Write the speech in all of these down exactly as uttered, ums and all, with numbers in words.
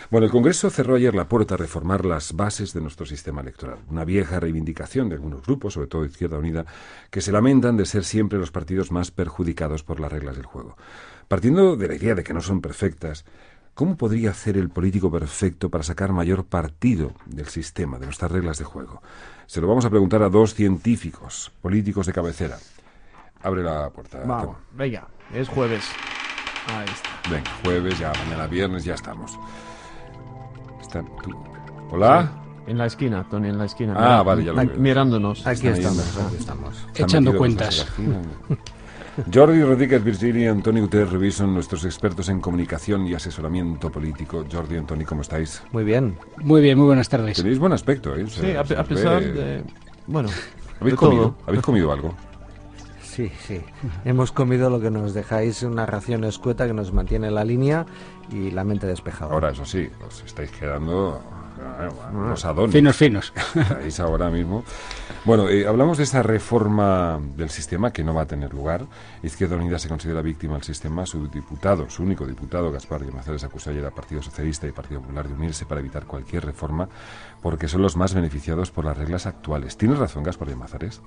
Bueno, el Congreso cerró ayer la puerta a reformar las bases de nuestro sistema electoral. Una vieja reivindicación de algunos grupos, sobre todo Izquierda Unida, que se lamentan de ser siempre los partidos más perjudicados por las reglas del juego. Partiendo de la idea de que no son perfectas, ¿cómo podría hacer el político perfecto para sacar mayor partido del sistema, de nuestras reglas de juego? Se lo vamos a preguntar a dos científicos, políticos de cabecera. Abre la puerta. Vamos, venga, es jueves. Ahí está. Venga, jueves, ya mañana viernes, ya estamos. Está, tú. ¿Hola? Sí, en la esquina, Tony, en la esquina. Ah, Mira, vale, ya lo aquí, veo. mirándonos. Aquí Están estamos, ahí, aquí estamos. Echando cuentas. Jordi Rodríguez Virgili y Antoni Guterres Rubí son nuestros expertos en comunicación y asesoramiento político. Jordi y Antoni, ¿cómo estáis? Muy bien. Muy bien, muy buenas tardes. Tenéis buen aspecto, ¿eh? Sí, a, a pesar de... Bueno, ¿Habéis de comido? todo. ¿Habéis comido algo? Sí, sí. Hemos comido lo que nos dejáis, una ración escueta que nos mantiene la línea y la mente despejada. Ahora, eso sí, os estáis quedando eh, unos adonis. Finos, finos. Estáis ahora mismo. Bueno, eh, hablamos de esta reforma del sistema que no va a tener lugar. Izquierda Unida se considera víctima del sistema. Su diputado, su único diputado, Gaspar Llamazares, acusó ayer al Partido Socialista y Partido Popular de unirse para evitar cualquier reforma porque son los más beneficiados por las reglas actuales. ¿Tienes razón, Gaspar Llamazares?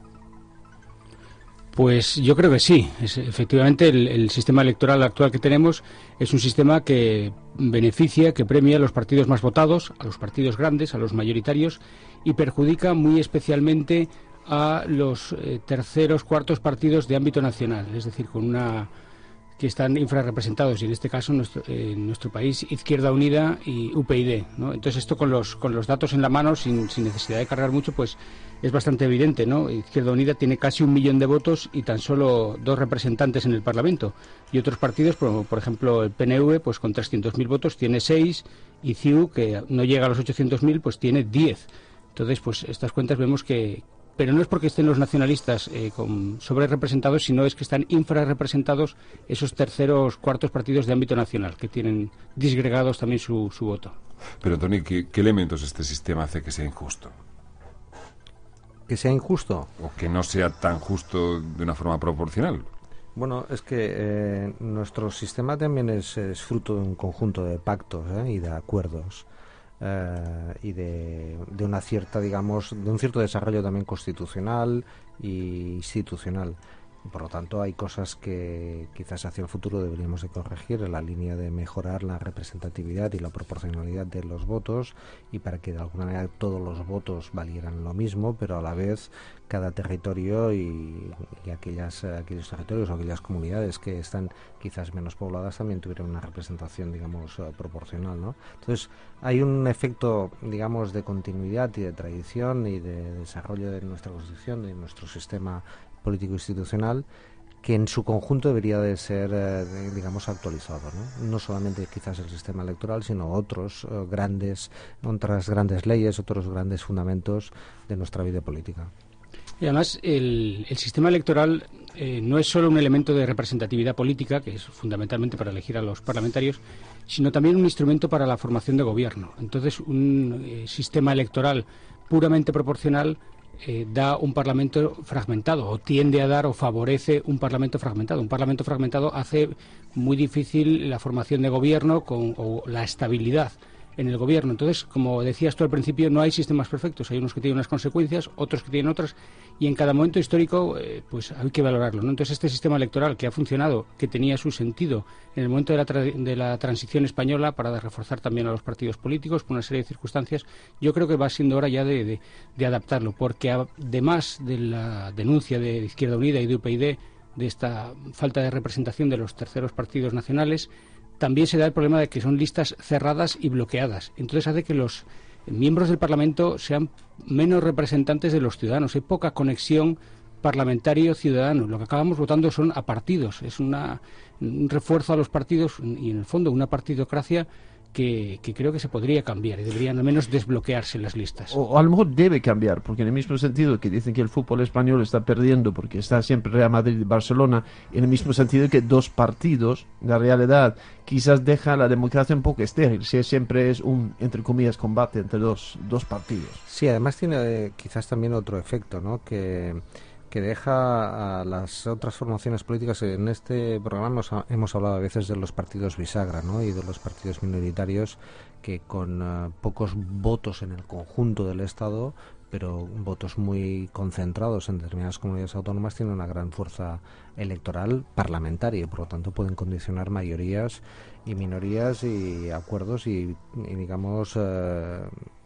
Pues yo creo que sí. Es, efectivamente, el, el sistema electoral actual que tenemos es un sistema que beneficia, que premia a los partidos más votados, a los partidos grandes, a los mayoritarios, y perjudica muy especialmente a los eh, terceros, cuartos partidos de ámbito nacional, es decir, con una que están infrarrepresentados, y en este caso nuestro, eh, en nuestro país Izquierda Unida y U P y, ¿no? Entonces esto con los con los datos en la mano, sin, sin necesidad de cargar mucho, pues es bastante evidente, ¿no? Izquierda Unida tiene casi un millón de votos y tan solo dos representantes en el Parlamento, y otros partidos, por, por ejemplo el P N V, pues con trescientos mil votos tiene seis, y C I U, que no llega a los ochocientos mil, pues tiene diez. Entonces, pues estas cuentas vemos que... Pero no es porque estén los nacionalistas eh, con sobre representados, sino es que están infrarrepresentados esos terceros, cuartos partidos de ámbito nacional, que tienen disgregados también su, su voto. Pero, Antoni, ¿qué, ¿qué elementos este sistema hace que sea injusto? ¿Que sea injusto? ¿O que no sea tan justo de una forma proporcional? Bueno, es que eh, nuestro sistema también es, es fruto de un conjunto de pactos ¿eh? y de acuerdos. Uh, y de, de una cierta, digamos, de un cierto desarrollo también constitucional e institucional. Por lo tanto, hay cosas que quizás hacia el futuro deberíamos de corregir en la línea de mejorar la representatividad y la proporcionalidad de los votos, y para que de alguna manera todos los votos valieran lo mismo, pero a la vez cada territorio y, y aquellas, aquellos territorios o aquellas comunidades que están quizás menos pobladas también tuvieran una representación, digamos, uh, proporcional, ¿no? Entonces, hay un efecto, digamos, de continuidad y de tradición y de desarrollo de nuestra Constitución, de nuestro sistema político institucional, que en su conjunto debería de ser, eh, digamos, actualizado, ¿no? No solamente quizás el sistema electoral, sino otros eh, grandes, otras grandes leyes, otros grandes fundamentos de nuestra vida política. Y además, el, el sistema electoral eh, no es solo un elemento de representatividad política, que es fundamentalmente para elegir a los parlamentarios, sino también un instrumento para la formación de gobierno. Entonces, un eh, sistema electoral puramente proporcional Eh, da un parlamento fragmentado, o tiende a dar o favorece un parlamento fragmentado. Un parlamento fragmentado hace muy difícil la formación de gobierno con, o la estabilidad en el gobierno. Entonces, como decías tú al principio, no hay sistemas perfectos. Hay unos que tienen unas consecuencias, otros que tienen otras, y en cada momento histórico eh, pues hay que valorarlo, ¿no? Entonces, este sistema electoral que ha funcionado, que tenía su sentido en el momento de la, tra de la transición española para reforzar también a los partidos políticos por una serie de circunstancias, yo creo que va siendo hora ya de, de, de adaptarlo, porque además de la denuncia de Izquierda Unida y de U P y, de esta falta de representación de los terceros partidos nacionales, también se da el problema de que son listas cerradas y bloqueadas. Entonces hace que los miembros del Parlamento sean menos representantes de los ciudadanos. Hay poca conexión parlamentario-ciudadano. Lo que acabamos votando son a partidos. Es una, un refuerzo a los partidos y, en el fondo, una partidocracia que, que creo que se podría cambiar y deberían al menos desbloquearse las listas. O, o a lo mejor debe cambiar, porque en el mismo sentido que dicen que el fútbol español está perdiendo porque está siempre Real Madrid y Barcelona, en el mismo sentido que dos partidos, la realidad quizás deja la democracia un poco estéril, si siempre es un, entre comillas, combate entre dos, dos partidos. Sí, además tiene eh, quizás también otro efecto, ¿no? Que que deja a las otras formaciones políticas. En este programa hemos, hemos hablado a veces de los partidos bisagra, ¿no? Y de los partidos minoritarios que con uh, pocos votos en el conjunto del Estado, pero votos muy concentrados en determinadas comunidades autónomas, tienen una gran fuerza electoral parlamentaria y por lo tanto pueden condicionar mayorías y minorías y acuerdos y, y digamos uh,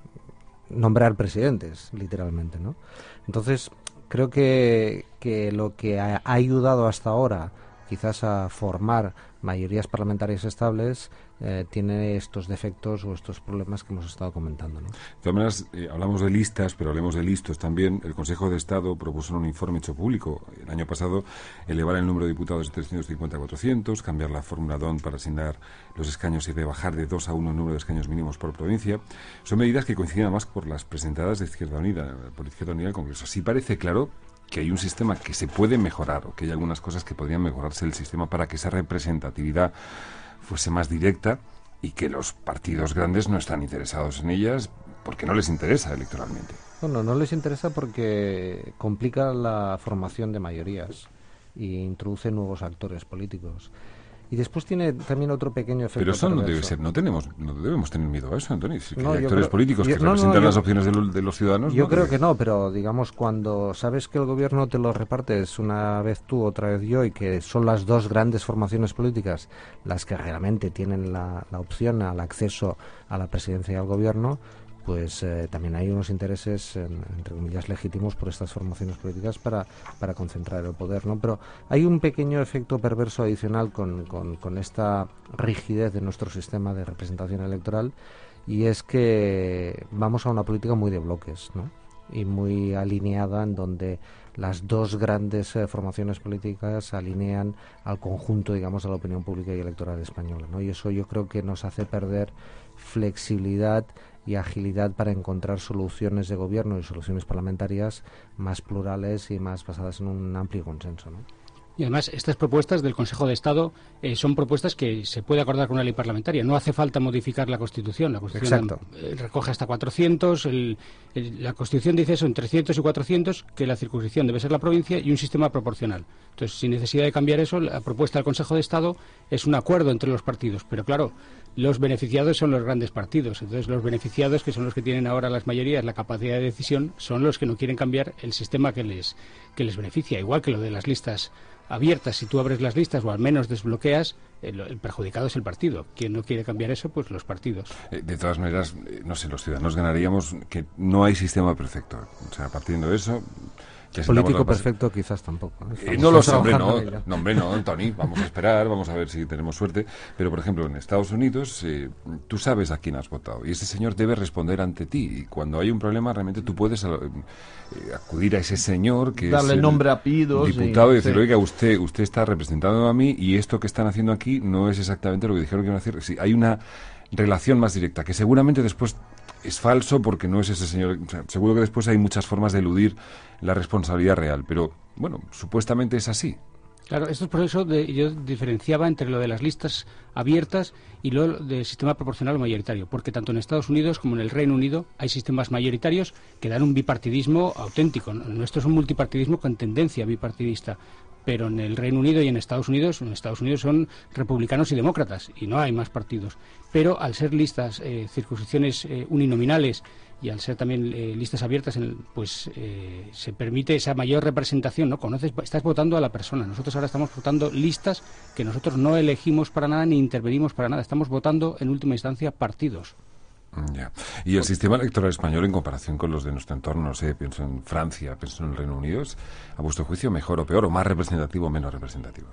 nombrar presidentes, literalmente, ¿no? Entonces creo que, que lo que ha, ha ayudado hasta ahora quizás a formar mayorías parlamentarias estables eh, tiene estos defectos o estos problemas que hemos estado comentando, ¿no? De todas maneras, eh, hablamos de listas, pero hablemos de listos también. El Consejo de Estado propuso en un informe hecho público el año pasado elevar el número de diputados de trescientos cincuenta a cuatrocientos, cambiar la fórmula D O N para asignar los escaños y rebajar de dos a uno el número de escaños mínimos por provincia. Son medidas que coinciden además por las presentadas de Izquierda Unida, por Izquierda Unida al Congreso. Sí parece claro que hay un sistema que se puede mejorar o que hay algunas cosas que podrían mejorarse el sistema para que esa representatividad fuese más directa y que los partidos grandes no están interesados en ellas porque no les interesa electoralmente. Bueno, no les interesa porque complica la formación de mayorías y introduce nuevos actores políticos. Y después tiene también otro pequeño efecto. Pero eso no perverso. debe ser, no tenemos, no debemos tener miedo a eso, Antonio. Si No, hay yo actores creo- políticos yo- que no, no, representan yo- las opciones de, lo- de los ciudadanos. Yo ¿no? creo que no, pero digamos cuando sabes que el gobierno te lo repartes una vez tú, otra vez yo, y que son las dos grandes formaciones políticas las que realmente tienen la, la opción al acceso a la presidencia y al gobierno, pues eh, también hay unos intereses, en- entre comillas, legítimos por estas formaciones políticas para, para concentrar el poder, ¿no? Pero hay un pequeño efecto perverso adicional con, con, con esta rigidez de nuestro sistema de representación electoral, y es que vamos a una política muy de bloques, ¿no? Y muy alineada, en donde las dos grandes eh, formaciones políticas se alinean al conjunto, digamos, de la opinión pública y electoral española, ¿no? Y eso yo creo que nos hace perder flexibilidad y agilidad para encontrar soluciones de gobierno y soluciones parlamentarias más plurales y más basadas en un amplio consenso, ¿no? Y además, estas propuestas del Consejo de Estado eh, son propuestas que se puede acordar con una ley parlamentaria. No hace falta modificar la Constitución. La Constitución Exacto. eh, recoge hasta cuatrocientos. El, el- la Constitución dice eso, en trescientos y cuatrocientos, que la circunscripción debe ser la provincia y un sistema proporcional. Entonces, sin necesidad de cambiar eso, la propuesta del Consejo de Estado es un acuerdo entre los partidos. Pero claro, los beneficiados son los grandes partidos. Entonces, los beneficiados, que son los que tienen ahora las mayorías, la capacidad de decisión, son los que no quieren cambiar el sistema que les, que les beneficia. Igual que lo de las listas abiertas, si tú abres las listas o al menos desbloqueas, el, el perjudicado es el partido. Quien no quiere cambiar eso, pues los partidos. Eh, De todas maneras, eh, no sé, los ciudadanos ganaríamos que no hay sistema perfecto. O sea, partiendo de eso... ya sentamos Político las bases. perfecto quizás tampoco, ¿eh? Eh, Estamos no lo sé, hombre, trabajando no, en ello. no, hombre, no, Tony, vamos a esperar, vamos a ver si tenemos suerte. Pero, por ejemplo, en Estados Unidos, eh, tú sabes a quién has votado y ese señor debe responder ante ti. Y cuando hay un problema, realmente tú puedes eh, acudir a ese señor que Darle es el nombre, apellidos y- diputado y, decirle, sí. oiga, usted, usted está representando a mí y esto que están haciendo aquí no es exactamente lo que dijeron que iban a hacer. Sí, hay una relación más directa, que seguramente después es falso porque no es ese señor. O sea, seguro que después hay muchas formas de eludir la responsabilidad real, pero bueno, supuestamente es así. Claro, esto es por eso de, yo diferenciaba entre lo de las listas abiertas y lo del sistema proporcional o mayoritario, porque tanto en Estados Unidos como en el Reino Unido hay sistemas mayoritarios que dan un bipartidismo auténtico. El nuestro es un multipartidismo con tendencia bipartidista, pero en el Reino Unido y en Estados Unidos, en Estados Unidos son republicanos y demócratas y no hay más partidos. Pero al ser listas, eh, circunscripciones eh, uninominales y al ser también eh, listas abiertas, en- pues eh, se permite esa mayor representación, ¿no? Conoces, estás votando a la persona. Nosotros ahora estamos votando listas que nosotros no elegimos para nada ni intervenimos para nada. Estamos votando en última instancia partidos. Ya. Y el sistema electoral español en comparación con los de nuestro entorno, no sé, pienso en Francia, pienso en el Reino Unido, ¿es, a vuestro juicio, mejor o peor, o más representativo o menos representativo?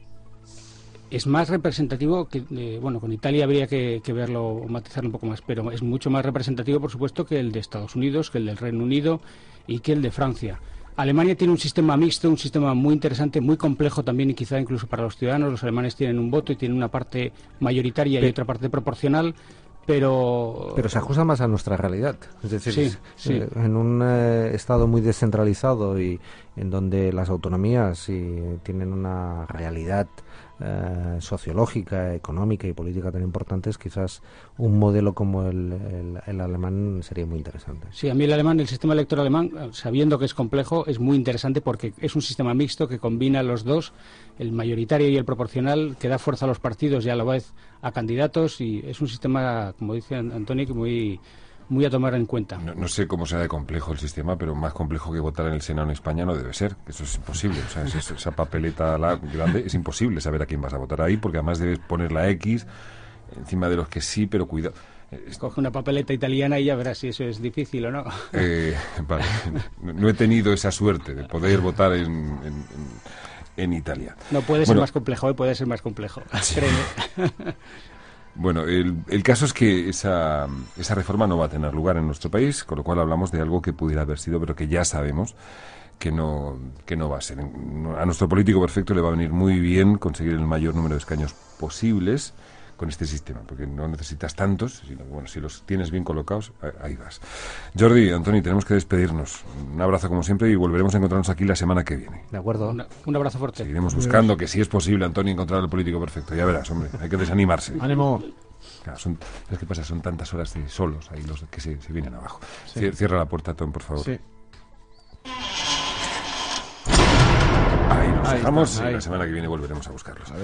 Es más representativo que, eh, bueno, con Italia habría que, que verlo o matizarlo un poco más, pero es mucho más representativo, por supuesto, que el de Estados Unidos, que el del Reino Unido y que el de Francia. Alemania tiene un sistema mixto, un sistema muy interesante, muy complejo también y quizá incluso para los ciudadanos. Los alemanes tienen un voto y tienen una parte mayoritaria y Pe- otra parte proporcional, pero... Pero se ajusta más a nuestra realidad. Es decir, Sí, es- sí. eh, en un eh, estado muy descentralizado y en donde las autonomías sí, tienen una realidad eh, sociológica, económica y política tan importantes, quizás un modelo como el, el, el alemán sería muy interesante. Sí, a mí el alemán, el sistema electoral alemán, sabiendo que es complejo, es muy interesante porque es un sistema mixto que combina los dos, el mayoritario y el proporcional, que da fuerza a los partidos y a la vez a candidatos, y es un sistema, como dice Antonio, que muy... muy a tomar en cuenta. No, no sé cómo será de complejo el sistema, pero más complejo que votar en el Senado en España no debe ser. Eso es imposible. O sea, es, es, esa papeleta la, grande, es imposible saber a quién vas a votar ahí, porque además debes poner la X encima de los que sí, pero cuidado. Coge una papeleta italiana y ya verás si eso es difícil o no. Eh, vale. No he tenido esa suerte de poder votar en... en, en en Italia. No puede ser bueno, más complejo, puede ser más complejo. Sí. Créeme. Bueno, el, el caso es que esa, esa reforma no va a tener lugar en nuestro país, con lo cual hablamos de algo que pudiera haber sido, pero que ya sabemos que no, que no va a ser. A nuestro político perfecto le va a venir muy bien conseguir el mayor número de escaños posibles con este sistema, porque no necesitas tantos, sino que, bueno, si los tienes bien colocados, ahí vas. Jordi, Antoni, tenemos que despedirnos. Un abrazo como siempre y volveremos a encontrarnos aquí la semana que viene. De acuerdo. Una, un abrazo fuerte. Seguiremos buscando que si es posible, Antoni, encontrar el político perfecto. Ya verás, hombre, hay que desanimarse. ¡Ánimo! Claro, son, ¿sabes qué pasa? Son tantas horas de solos ahí los que se, se vienen abajo. Sí. Cierra la puerta, Tom, por favor. Sí. Ahí nos ahí dejamos está, y ahí la semana que viene volveremos a buscarlos.